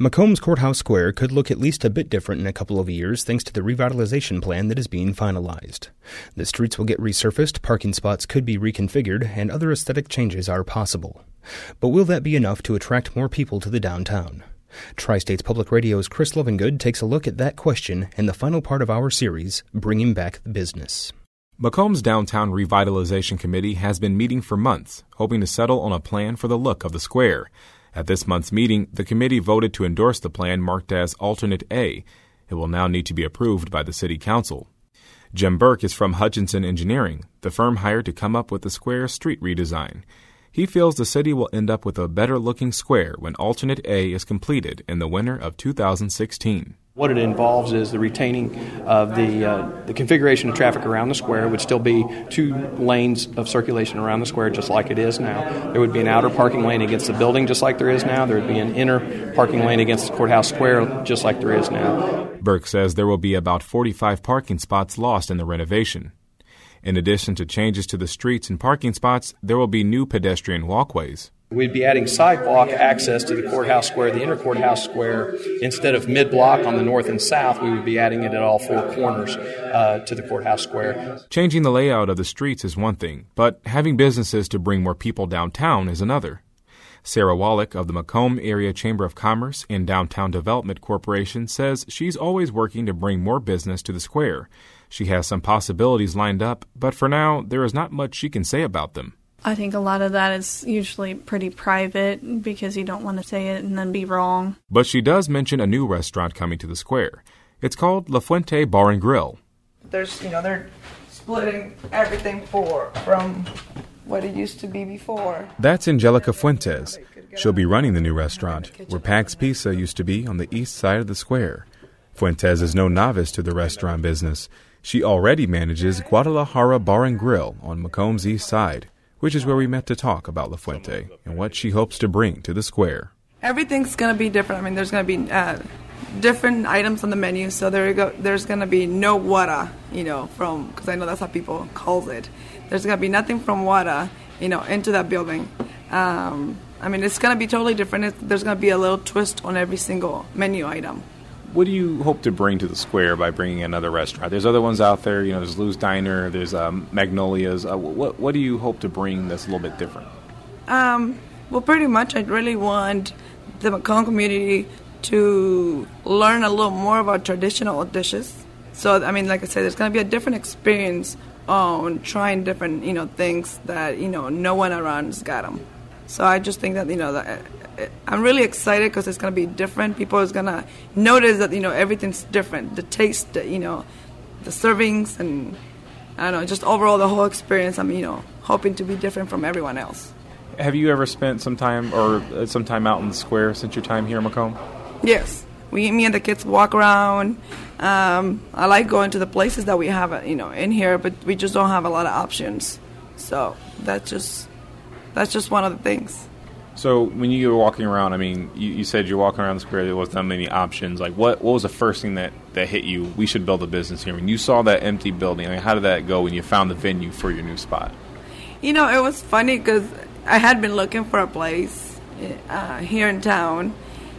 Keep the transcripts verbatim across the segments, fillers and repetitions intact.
Macomb's Courthouse Square could look at least a bit different in a couple of years thanks to the revitalization plan that is being finalized. The streets will get resurfaced, parking spots could be reconfigured, and other aesthetic changes are possible. But will that be enough to attract more people to the downtown? Tri-States Public Radio's Chris Lovingood takes a look at that question in the final part of our series, Bringing Back the Business. Macomb's Downtown Revitalization Committee has been meeting for months, hoping to settle on a plan for the look of the square. At this month's meeting, the committee voted to endorse the plan marked as Alternate A. It will now need to be approved by the City Council. Jim Burke is from Hutchinson Engineering, the firm hired to come up with the square's street redesign. He feels the city will end up with a better-looking square when Alternate A is completed in the winter of two thousand sixteen. What it involves is the retaining of the uh, the configuration of traffic around the square. Would still be two lanes of circulation around the square just like it is now. There would be an outer parking lane against the building just like there is now. There would be an inner parking lane against the courthouse square just like there is now. Burke says there will be about forty-five parking spots lost in the renovation. In addition to changes to the streets and parking spots, there will be new pedestrian walkways. We'd be adding sidewalk access to the courthouse square, the inner courthouse square. Instead of mid-block on the north and south, we would be adding it at all four corners uh, to the courthouse square. Changing the layout of the streets is one thing, but having businesses to bring more people downtown is another. Sarah Wallach of the Macomb Area Chamber of Commerce and Downtown Development Corporation says she's always working to bring more business to the square. She has some possibilities lined up, but for now, there is not much she can say about them. I think a lot of that is usually pretty private because you don't want to say it and then be wrong. But she does mention a new restaurant coming to the square. It's called La Fuente Bar and Grill. There's, you know, they're splitting everything for from what it used to be before. That's Angelica Fuentes. She'll be running the new restaurant, where Pax Pizza used to be on the east side of the square. Fuentes is no novice to the restaurant business. She already manages Guadalajara Bar and Grill on Macomb's east side, which is where we met to talk about La Fuente and what she hopes to bring to the square. Everything's going to be different. I mean, there's going to be uh, different items on the menu, so there you go. There's going to be no Wada, you know, from, because I know that's how people calls it. There's going to be nothing from Wada, you know, into that building. Um, I mean, it's going to be totally different. It's, there's going to be a little twist on every single menu item. What do you hope to bring to the square by bringing another restaurant? There's other ones out there. You know, there's Lou's Diner. There's um, Magnolia's. Uh, what What do you hope to bring that's a little bit different? Um, well, pretty much, I'd really want the Macomb community to learn a little more about traditional dishes. So, I mean, like I said, there's going to be a different experience on trying different, you know, things that, you know, no one around's got them. So I just think that, you know, that I'm really excited because it's going to be different. People is going to notice that, you know, everything's different. The taste, you know, the servings, and I don't know, just overall the whole experience. I'm, you know, hoping to be different from everyone else. Have you ever spent some time or some time out in the square since your time here in Macomb? Yes. We, me and the kids walk around. Um, I like going to the places that we have, you know, in here, but we just don't have a lot of options. So that's just that's just one of the things. So when you were walking around, I mean, you, you said you're walking around the square, there wasn't that many options. Like, what, what was the first thing that, that hit you, we should build a business here? When you saw that empty building, I mean, how did that go when you found the venue for your new spot? You know, it was funny because I had been looking for a place uh, here in town,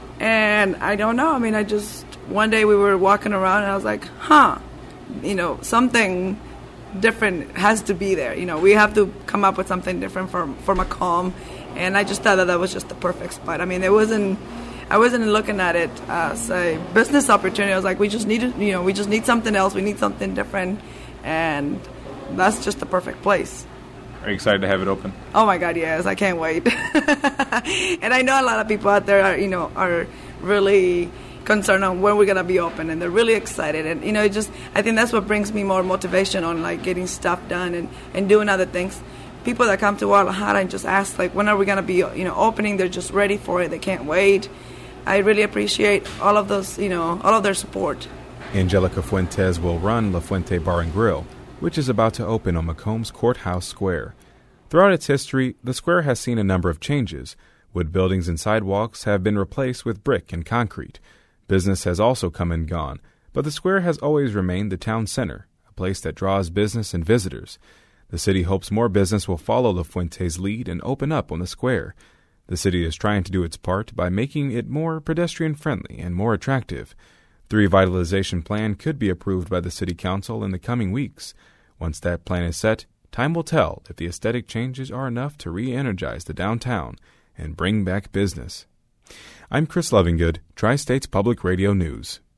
and I don't know, I mean, I just, one day we were walking around, and I was like, huh, you know, something different has to be there. You know, we have to come up with something different for, for Macomb. And I just thought that that was just the perfect spot. I mean, it wasn't, I wasn't looking at it as a business opportunity. I was like, we just need, you know, we just need something else. We need something different, and that's just the perfect place. Are you excited to have it open? Oh my God, yes! I can't wait. And I know a lot of people out there are, you know, are really concerned on when we're gonna be open, and they're really excited. And you know, it just, I think that's what brings me more motivation on like getting stuff done and, and doing other things. People that come to Guadalajara and just ask, like, when are we going to be, you know, opening? They're just ready for it. They can't wait. I really appreciate all of those, you know, all of their support. Angelica Fuentes will run La Fuente Bar and Grill, which is about to open on Macomb's Courthouse Square. Throughout its history, the square has seen a number of changes. Wood buildings and sidewalks have been replaced with brick and concrete. Business has also come and gone, but the square has always remained the town center, a place that draws business and visitors. The city hopes more business will follow La Fuente's lead and open up on the square. The city is trying to do its part by making it more pedestrian-friendly and more attractive. The revitalization plan could be approved by the City Council in the coming weeks. Once that plan is set, time will tell if the aesthetic changes are enough to re-energize the downtown and bring back business. I'm Chris Lovingood, Tri-States Public Radio News.